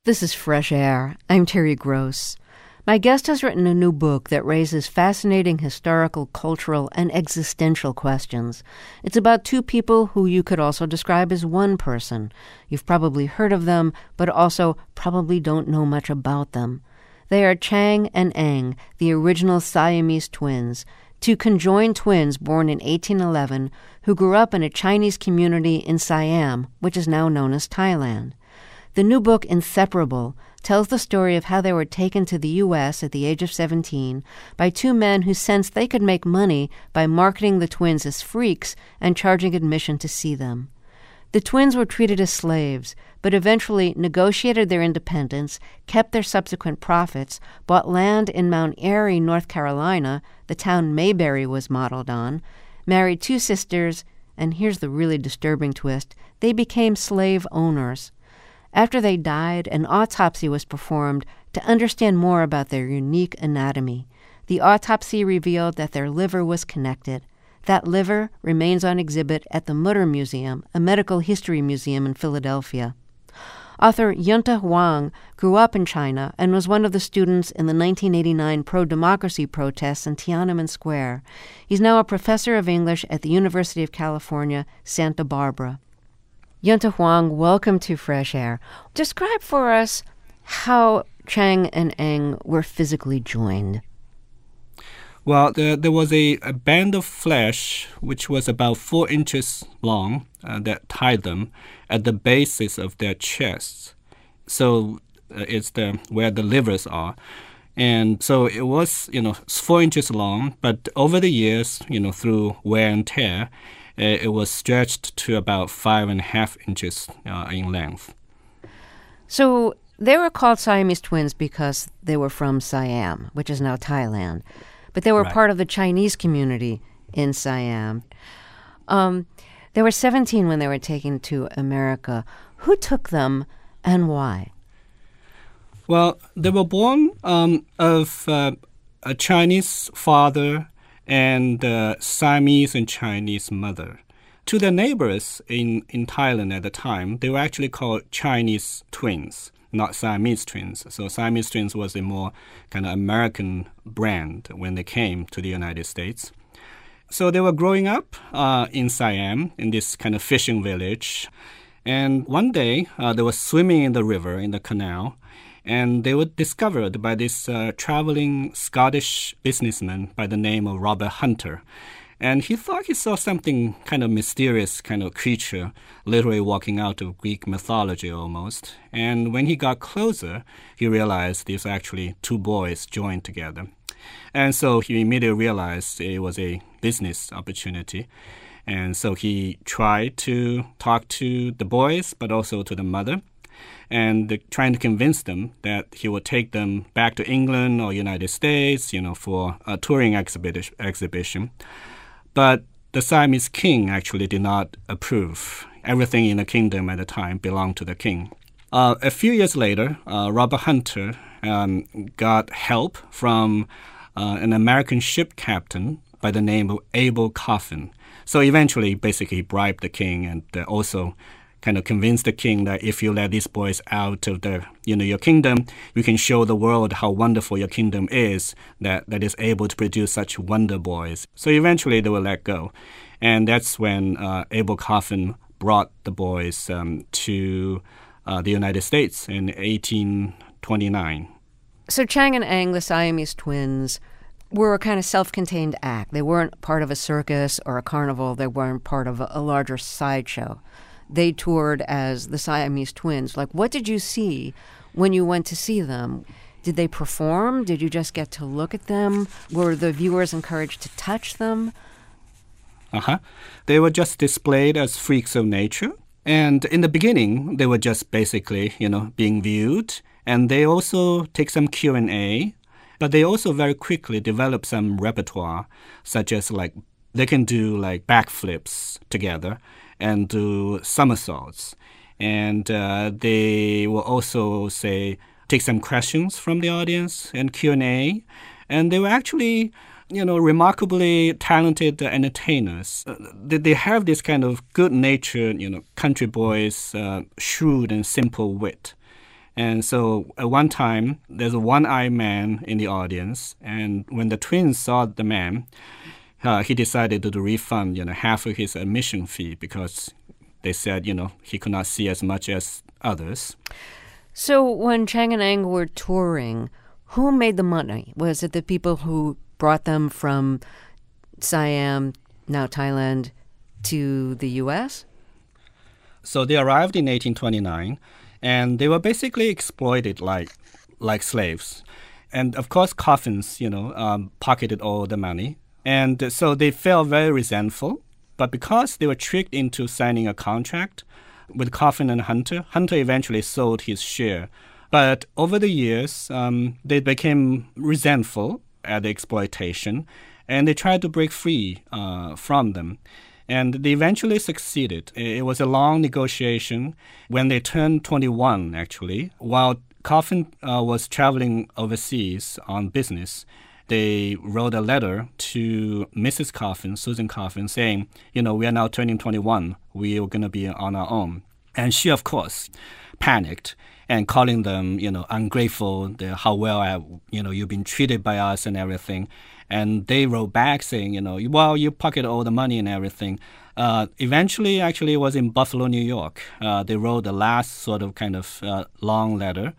This is Fresh Air. I'm Terry Gross. My guest has written a new book that raises fascinating historical, cultural, and existential questions. It's about two people who you could also describe as one person. You've probably heard of them, but also probably don't know much about them. They are Chang and Eng, the original Siamese twins, two conjoined twins born in 1811 who grew up in a Chinese community in Siam, which is now known as Thailand. The new book, Inseparable, tells the story of how they were taken to the U.S. at the age of 17 by two men who sensed they could make money by marketing the twins as freaks and charging admission to see them. The twins were treated as slaves, but eventually negotiated their independence, kept their subsequent profits, bought land in Mount Airy, North Carolina, the town Mayberry was modeled on, married two sisters, and here's the really disturbing twist, they became slave owners. After they died, an autopsy was performed to understand more about their unique anatomy. The autopsy revealed that their liver was connected. That liver remains on exhibit at the Mutter Museum, a medical history museum in Philadelphia. Author Yunta Huang grew up in China and was one of the students in the 1989 pro-democracy protests in Tiananmen Square. He's now a professor of English at the University of California, Santa Barbara. Yunta Huang, welcome to Fresh Air. Describe for us how Chang and Eng were physically joined. Well, there was a band of flesh which was about 4 inches long that tied them at the bases of their chests. So it's where the livers are. And so it was, 4 inches long, but over the years, through wear and tear, it was stretched to about 5.5 inches in length. So they were called Siamese twins because they were from Siam, which is now Thailand. But they were part of the Chinese community in Siam. They were 17 when they were taken to America. Who took them and why? Well, they were born of a Chinese father and Siamese and Chinese mother. To their neighbors in Thailand at the time, they were actually called Chinese twins, not Siamese twins. So Siamese twins was a more kind of American brand when they came to the United States. So they were growing up in Siam, in this kind of fishing village. And one day, they were swimming in the river, in the canal, and they were discovered by this traveling Scottish businessman by the name of Robert Hunter. And he thought he saw something kind of mysterious, kind of creature, literally walking out of Greek mythology almost. And when he got closer, he realized these were actually two boys joined together. And so he immediately realized it was a business opportunity. And so he tried to talk to the boys, but also to the mother, and trying to convince them that he would take them back to England or United States, for a touring exhibition. But the Siamese king actually did not approve. Everything in the kingdom at the time belonged to the king. A few years later, Robert Hunter got help from an American ship captain by the name of Abel Coffin. So eventually, basically, he bribed the king and also kind of convinced the king that if you let these boys out of your kingdom, you can show the world how wonderful your kingdom is, that is able to produce such wonder boys. So eventually they were let go. And that's when Abel Coffin brought the boys to the United States in 1829. So Chang and Eng, the Siamese twins, were a kind of self-contained act. They weren't part of a circus or a carnival. They weren't part of a larger sideshow. They toured as the Siamese twins. Like, what did you see when you went to see them? Did they perform? Did you just get to look at them? Were the viewers encouraged to touch them? They were just displayed as freaks of nature. And in the beginning, they were just basically, being viewed. And they also take some Q&A. But they also very quickly develop some repertoire, such as they can do backflips together and do somersaults. And they will also take some questions from the audience and Q&A. And they were actually, remarkably talented entertainers. They have this kind of good-natured, country boys, shrewd and simple wit. And so at one time, there's a one-eyed man in the audience, and when the twins saw the man, he decided to refund, half of his admission fee because they said, he could not see as much as others. So when Chang and Eng were touring, who made the money? Was it the people who brought them from Siam, now Thailand, to the U.S.? So they arrived in 1829, and they were basically exploited like slaves. And of course, coffins, pocketed all the money. And so they felt very resentful. But because they were tricked into signing a contract with Coffin and Hunter, Hunter eventually sold his share. But over the years, they became resentful at the exploitation, and they tried to break free from them. And they eventually succeeded. It was a long negotiation. When they turned 21, actually, while Coffin was traveling overseas on business, they wrote a letter to Mrs. Coffin, Susan Coffin, saying, we are now turning 21. We are going to be on our own. And she, of course, panicked and calling them, ungrateful, how well, you've been treated by us and everything. And they wrote back saying, you pocket all the money and everything. Eventually, actually, it was in Buffalo, New York. They wrote the last sort of kind of long letter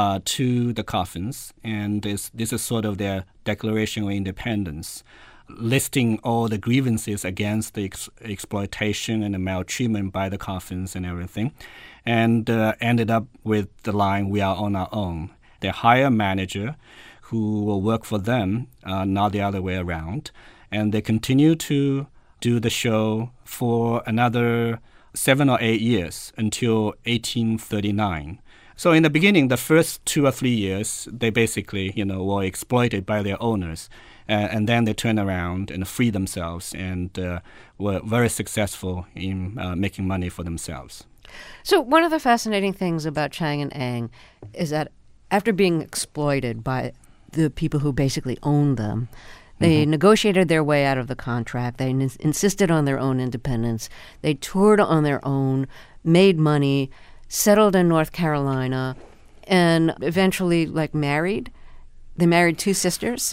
to the Coffins. And this is sort of their Declaration of Independence, listing all the grievances against the exploitation and the maltreatment by the Coffins and everything. And ended up with the line, we are on our own. They hire a manager who will work for them, not the other way around. And they continue to do the show for another 7 or 8 years until 1839. So in the beginning, the first 2 or 3 years, they basically, were exploited by their owners. And then they turned around and freed themselves and were very successful in making money for themselves. So one of the fascinating things about Chang and Eng is that after being exploited by the people who basically owned them, they negotiated their way out of the contract. They insisted on their own independence. They toured on their own, made money, settled in North Carolina, and eventually, married. They married 2 sisters.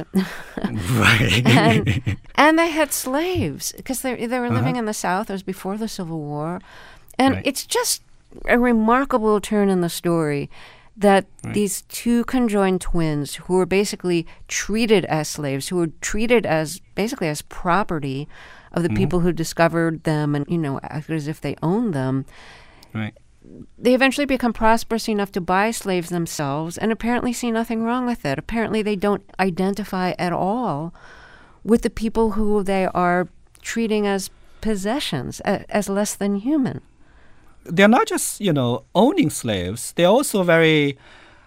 Right. and they had slaves because they were living in the South. It was before the Civil War. And it's just a remarkable turn in the story that these 2 conjoined twins who were basically treated as slaves, who were treated as basically as property of the people who discovered them and, acted as if they owned them. Right. They eventually become prosperous enough to buy slaves themselves and apparently see nothing wrong with it. Apparently they don't identify at all with the people who they are treating as possessions, as less than human. They're not just, owning slaves. They're also very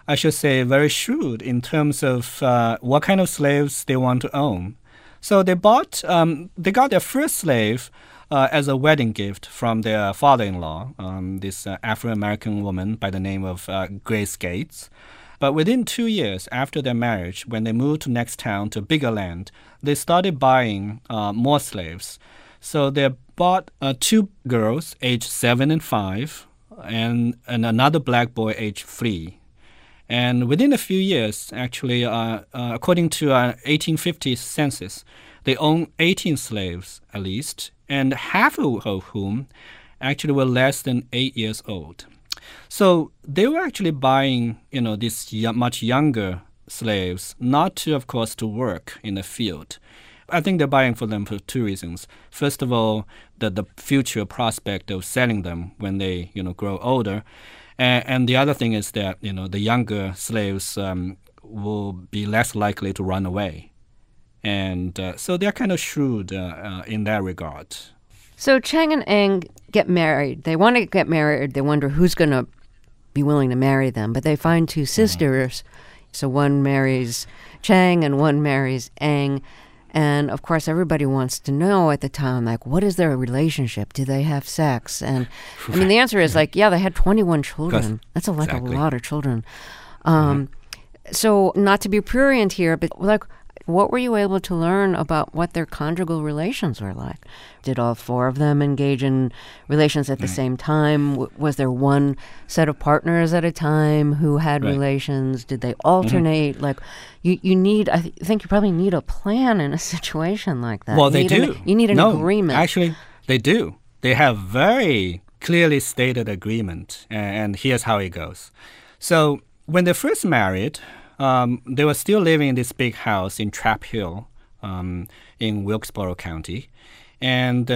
shrewd in terms of what kind of slaves they want to own. So they got their first slave as a wedding gift from their father-in-law, this Afro-American woman by the name of Grace Gates. But within 2 years after their marriage, when they moved to next town to bigger land, they started buying more slaves. So they bought 2 girls, aged 7 and 5, and another black boy, aged 3. And within a few years, actually, according to an 1850 census, they owned 18 slaves at least, and half of whom actually were less than 8 years old. So they were actually buying, these much younger slaves, not to, of course, to work in the field. I think they're buying for them for 2 reasons. First of all, the future prospect of selling them when they, grow older. And the other thing is that, the younger slaves will be less likely to run away. And so they're kind of shrewd in that regard. So Chang and Eng get married. They want to get married. They wonder who's going to be willing to marry them. But they find 2 sisters. So one marries Chang and one marries Eng. And, of course, everybody wants to know at the time, what is their relationship? Do they have sex? And, the answer is, they had 21 children. That's a lot of children. So, not to be prurient here, but, what were you able to learn about what their conjugal relations were like? Did all four of them engage in relations at the same time? Was there one set of partners at a time who had relations? Did they alternate? Like, you need, I think you probably need a plan in a situation like that. Well, they do. You need an agreement. Actually, they do. They have very clearly stated agreement, and here's how it goes. So when they first married, they were still living in this big house in Trap Hill in Wilkesboro County. And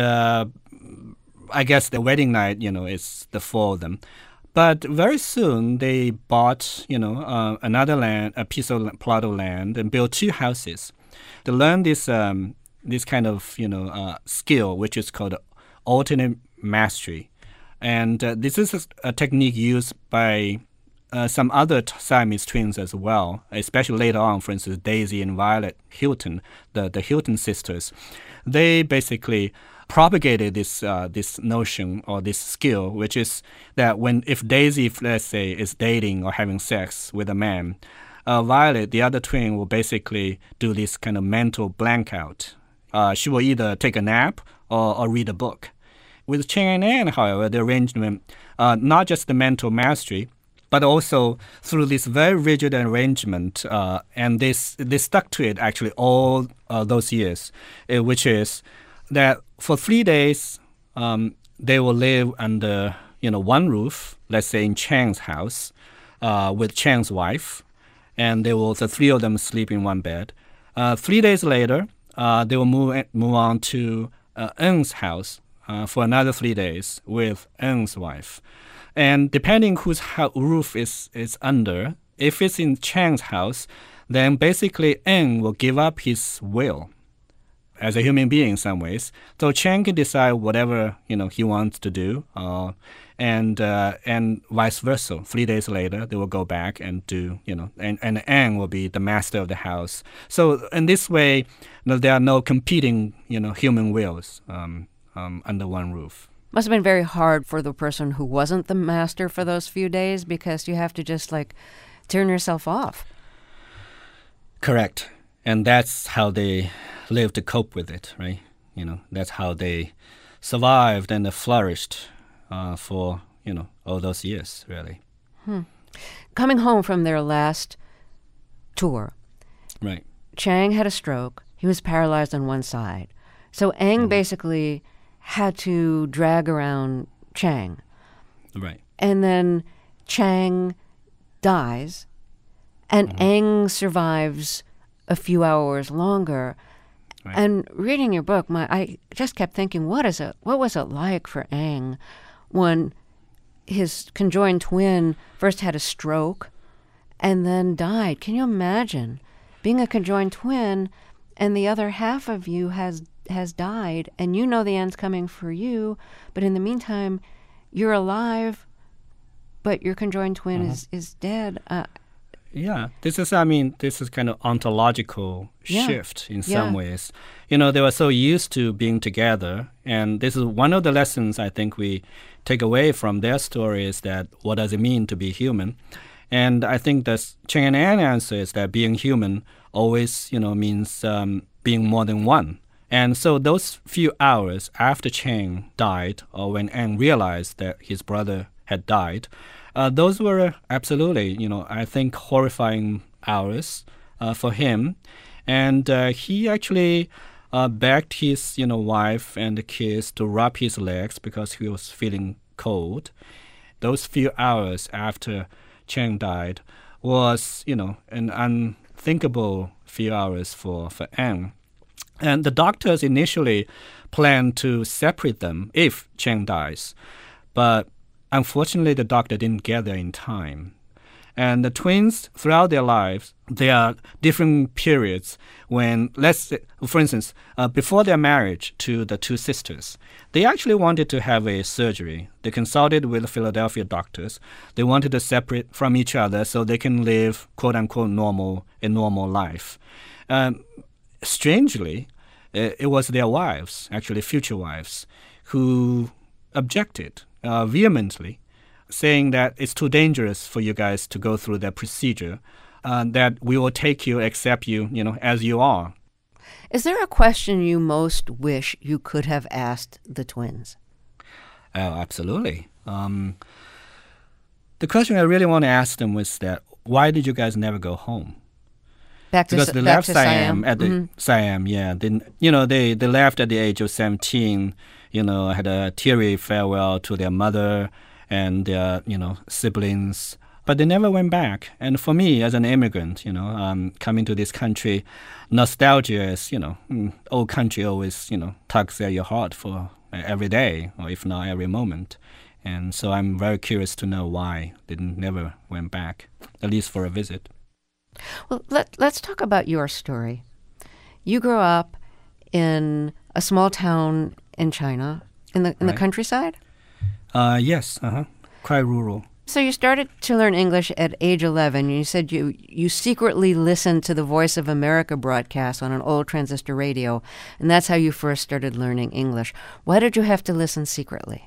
I guess the wedding night, is the four of them. But very soon they bought, another plot of land and built two houses. They learned this kind of, skill, which is called alternate mastery. And this is a technique used by some other Siamese twins as well, especially later on, for instance, Daisy and Violet Hilton, the Hilton sisters. They basically propagated this notion or this skill, which is that if Daisy, let's say, is dating or having sex with a man, Violet, the other twin, will basically do this kind of mental blank out. She will either take a nap or read a book. With Cheng and Anne, however, the arrangement, not just the mental mastery, but also through this very rigid arrangement, and they stuck to it actually all those years, which is that for 3 days they will live under one roof, let's say in Cheng's house, with Cheng's wife, and the three of them sleep in one bed. 3 days later, they will move on to Ng's house for another 3 days with Ng's wife. And depending whose roof is under, if it's in Cheng's house, then basically Ng will give up his will as a human being in some ways. So Cheng can decide whatever he wants to do, and vice versa. 3 days later, they will go back and do and Ng will be the master of the house. So in this way, there are no competing human wills under one roof. Must have been very hard for the person who wasn't the master for those few days, because you have to just turn yourself off. Correct. And that's how they live to cope with it, right? That's how they survived and flourished for, all those years, really. Coming home from their last tour, right? Cheng had a stroke. He was paralyzed on one side. So Ng basically had to drag around Cheng. Right. And then Cheng dies, and Ng survives a few hours longer. Right. And reading your book, I just kept thinking, what was it like for Ng when his conjoined twin first had a stroke and then died? Can you imagine being a conjoined twin and the other half of you has died, and the end's coming for you, but in the meantime, you're alive, but your conjoined twin is dead. Yeah, this is kind of ontological shift in some ways. They were so used to being together, and this is one of the lessons I think we take away from their story is that what does it mean to be human? And I think that Cheng and Anne answer is that being human always, means being more than one. And so those few hours after Cheng died, or when Ng realized that his brother had died, those were absolutely, I think, horrifying hours for him. And he actually begged his, wife and the kids to rub his legs because he was feeling cold. Those few hours after Cheng died was, an unthinkable few hours for Ng. And the doctors initially planned to separate them if Cheng dies. But unfortunately, the doctor didn't get there in time. And the twins, throughout their lives, there are different periods when, let's say, for instance, before their marriage to the two sisters, they actually wanted to have a surgery. They consulted with the Philadelphia doctors. They wanted to separate from each other so they can live, quote-unquote, a normal life. Strangely, it was their wives, actually future wives, who objected vehemently, saying that it's too dangerous for you guys to go through that procedure. that we will take you, accept you, as you are. Is there a question you most wish you could have asked the twins? Oh, absolutely. The question I really want to ask them was that, why did you guys never go home? Because they left Siam at the Siam, yeah. They left at the age of 17. Had a teary farewell to their mother and their siblings, but they never went back. And for me, as an immigrant, coming to this country, nostalgia is old country always tugs at your heart for every day, or if not every moment. And so I'm very curious to know why they never went back, at least for a visit. Well, let's talk about your story. You grew up in a small town in China, in the countryside? Yes, quite rural. So you started to learn English at age 11. You said you secretly listened to the Voice of America broadcast on an old transistor radio, and that's how you first started learning English. Why did you have to listen secretly?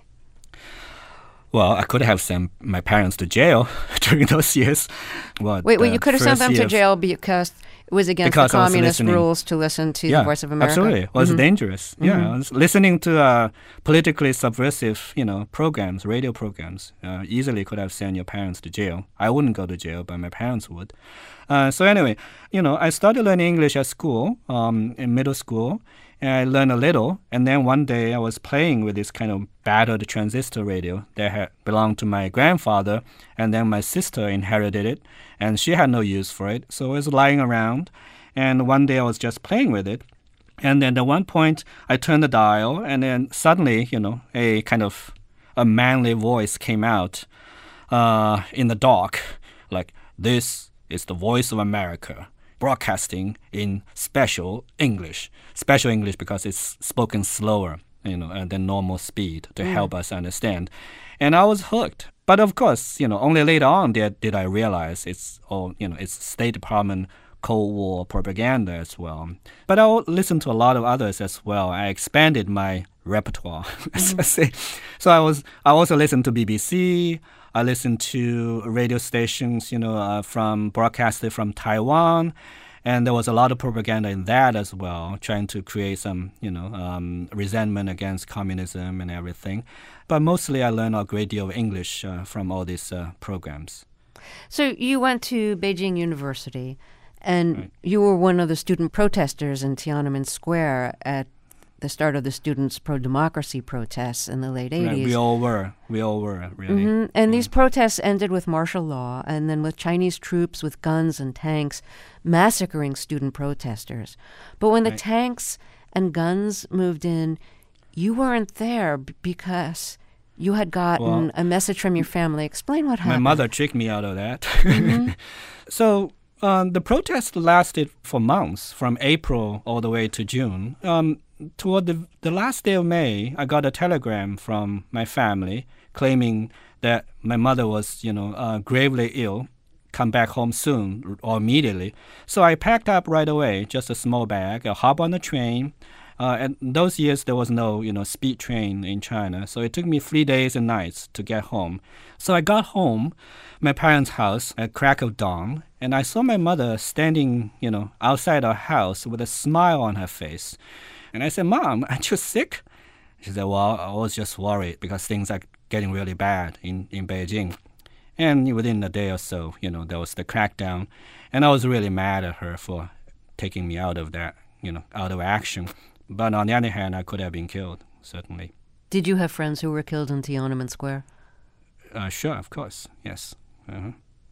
Well, I could have sent my parents to jail during those years. Wait, you could have sent them to jail because it was against the communist rules to listen to the Voice of America? Absolutely. It was dangerous. Mm-hmm. Yeah, I was listening to politically subversive, programs, radio programs. Easily could have sent your parents to jail. I wouldn't go to jail, but my parents would. So anyway, I started learning English at school, in middle school. And I learned a little, and then one day I was playing with this kind of battered transistor radio that had belonged to my grandfather, and then my sister inherited it, and she had no use for it, so it was lying around. And one day I was just playing with it, and then at one point I turned the dial, and then suddenly, a kind of a manly voice came out in the dark, like, "This is the Voice of America, broadcasting in special English because it's spoken slower, than normal speed to help us understand." And I was hooked. But of course, only later on did I realize it's State Department Cold War propaganda as well. But I listened to a lot of others as well. I expanded my repertoire, as I say. So I also listened to BBC. I listened to radio stations, from broadcasted from Taiwan, and there was a lot of propaganda in that as well, trying to create some, resentment against communism and everything. But mostly, I learned a great deal of English from all these programs. So you went to Beijing University, and you were one of the student protesters in Tiananmen Square at the start of the students' pro-democracy protests in the late 80s. Right, we all were, really. Mm-hmm. And these protests ended with martial law, and then with Chinese troops with guns and tanks massacring student protesters. But when the tanks and guns moved in, you weren't there because you had gotten a message from your family. Explain what happened. My mother tricked me out of that. Mm-hmm. So the protest lasted for months, from April all the way to June. Toward the last day of May, I got a telegram from my family claiming that my mother was, gravely ill, come back home soon or immediately. So I packed up right away, just a small bag, I hopped on the train. And those years, there was no, speed train in China. So it took me 3 days and nights to get home. So I got home, my parents' house, at crack of dawn, and I saw my mother standing, outside our house with a smile on her face. And I said, "Mom, aren't you sick?" She said, "Well, I was just worried because things are getting really bad in Beijing." And within a day or so, there was the crackdown. And I was really mad at her for taking me out of that, out of action. But on the other hand, I could have been killed, certainly. Did you have friends who were killed in Tiananmen Square? Sure, of course, yes. Uh-huh.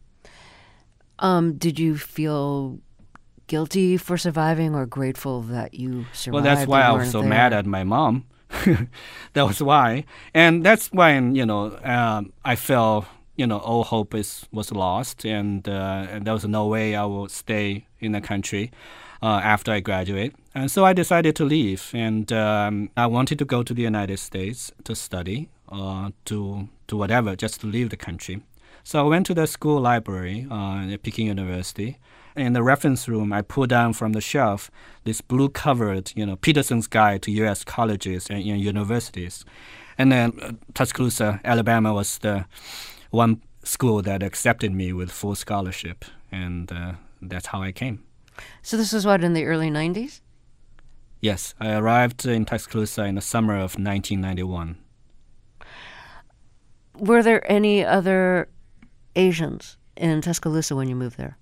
Did you feel guilty for surviving or grateful that you survived? Well, that's why I was so mad at my mom. That was why. And that's when, I felt, all hope was lost, and there was no way I would stay in the country after I graduate. And so I decided to leave, and I wanted to go to the United States to study, to whatever, just to leave the country. So I went to the school library at Peking University. In the reference room, I pulled down from the shelf this blue-covered, Peterson's Guide to U.S. Colleges and Universities. And then Tuscaloosa, Alabama was the one school that accepted me with full scholarship, and that's how I came. So this was what, in the early 90s? Yes, I arrived in Tuscaloosa in the summer of 1991. Were there any other Asians in Tuscaloosa when you moved there?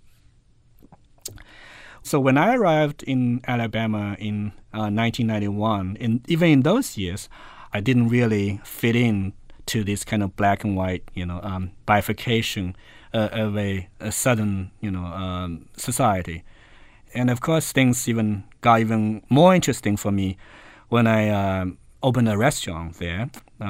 So when I arrived in Alabama in 1991, even in those years, I didn't really fit in to this kind of black and white, bifurcation of a southern, society. And of course, things got even more interesting for me when I opened a restaurant there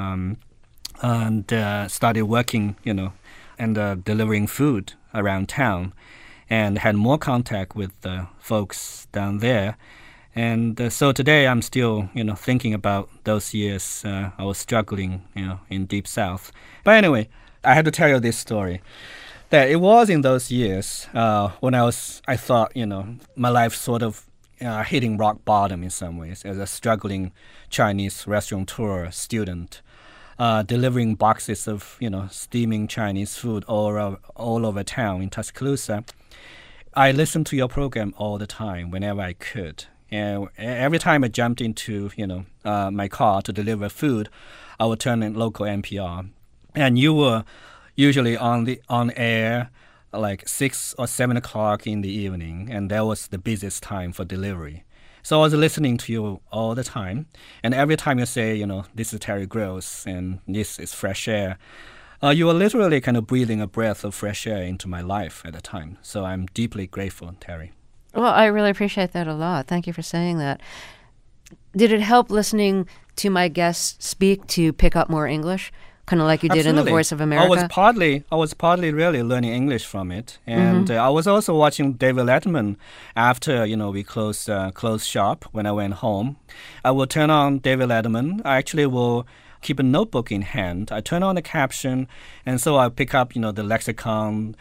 and started working, and delivering food around town, and had more contact with folks down there. And so today I'm still, thinking about those years I was struggling, in Deep South. But anyway, I had to tell you this story. That it was in those years when I thought, my life sort of hitting rock bottom in some ways as a struggling Chinese restaurateur student, delivering boxes of, steaming Chinese food all over town in Tuscaloosa. I listened to your program all the time whenever I could. And every time I jumped into, my car to deliver food, I would turn in local NPR. And you were usually on air like 6 or 7 o'clock in the evening, and that was the busiest time for delivery. So I was listening to you all the time, and every time you say, this is Terry Gross and this is Fresh Air, you were literally kind of breathing a breath of fresh air into my life at the time. So I'm deeply grateful, Terry. Well, I really appreciate that a lot. Thank you for saying that. Did it help listening to my guests speak to pick up more English? Kind of like you did Absolutely. in The Voice of America? I was partly really learning English from it. And I was also watching David Letterman after, we closed shop when I went home. I will turn on David Letterman. I actually will keep a notebook in hand. I turn on the caption, and so I pick up, the lexicon,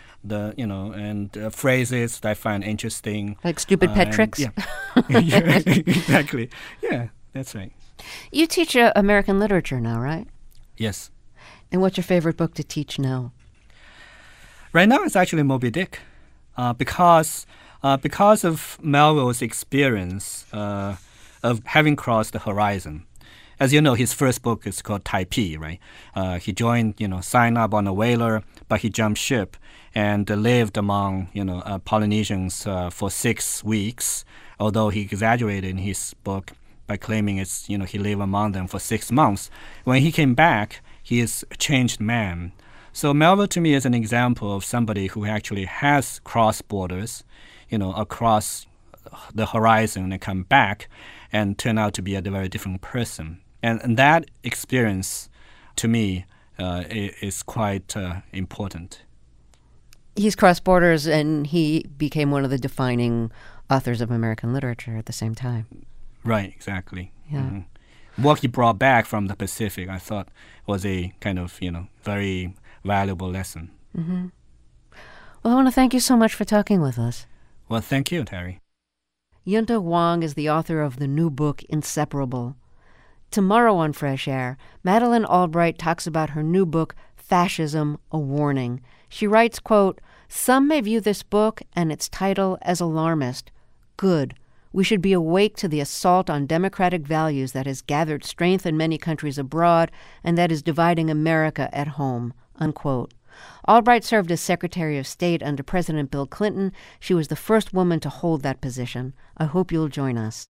and phrases that I find interesting. Like stupid pet tricks? Yeah. Yeah, exactly. Yeah, that's right. You teach American literature now, right? Yes. And what's your favorite book to teach now? Right now, it's actually Moby Dick, because of Melville's experience of having crossed the horizon. As you know, his first book is called Taipei, right? He joined, signed up on a whaler, but he jumped ship and lived among, Polynesians for 6 weeks, although he exaggerated in his book by claiming he lived among them for 6 months. When he came back, he is a changed man. So Melville to me is an example of somebody who actually has crossed borders, across the horizon and come back and turn out to be a very different person. And that experience, to me, is quite important. He's crossed borders, and he became one of the defining authors of American literature at the same time. Right, exactly. Yeah. Mm-hmm. What he brought back from the Pacific, I thought, was a kind of, very valuable lesson. Mm-hmm. Well, I want to thank you so much for talking with us. Well, thank you, Terry. Yunta Wang is the author of the new book, Inseparable. Tomorrow on Fresh Air, Madeleine Albright talks about her new book, Fascism, A Warning. She writes, quote, "Some may view this book and its title as alarmist. Good. We should be awake to the assault on democratic values that has gathered strength in many countries abroad and that is dividing America at home," unquote. Albright served as Secretary of State under President Bill Clinton. She was the first woman to hold that position. I hope you'll join us.